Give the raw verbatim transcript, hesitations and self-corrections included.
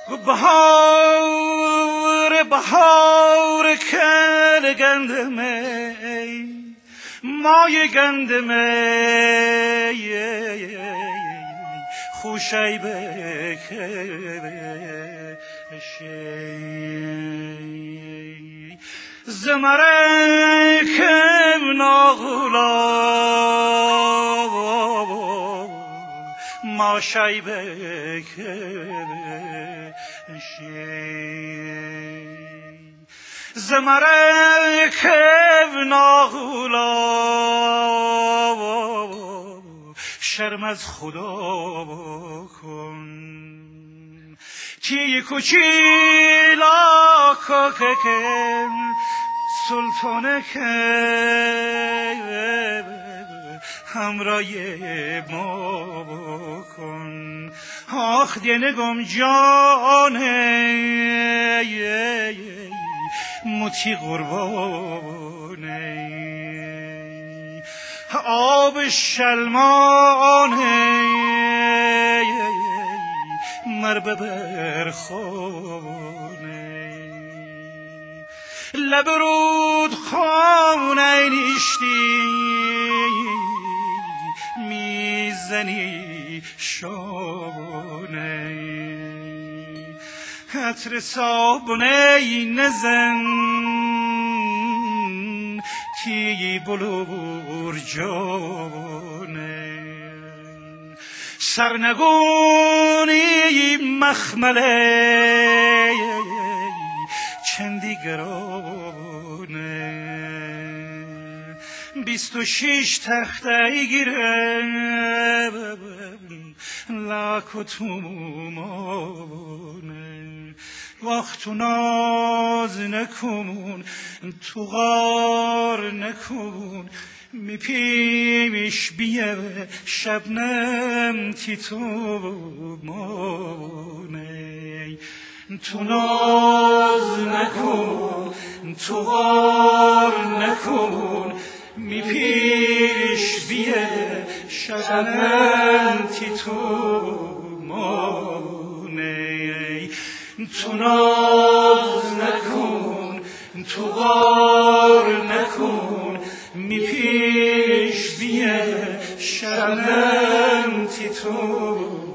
بهار بهار کل گندمه مای گندمه خوشی بکشی زمره کم ناغلا ما شی بکشی زمره کم ناغلا شرم از خدا بکن کی کوچیلا کوککن سلطانه که همراه ما بکن آخ دینگم جانه متی قربانه آب شلمانه مربه برخونه لبرود خانه نیشتی میزنی شانه عطر صابونه نزن تی بلور جانه سرنگونی مخمله چندی گرانه بیست و شیش تخته گیره لاک و تومانه وقت ناز نکن تو غار نکن میپیمش بیه شبنم تی تو مانه تو ناز نکن تو غار نکن میپیش بیه شبنم تی تو مانه تو ناز نکن تو غار نکن میپیش بیه شبنم تی تو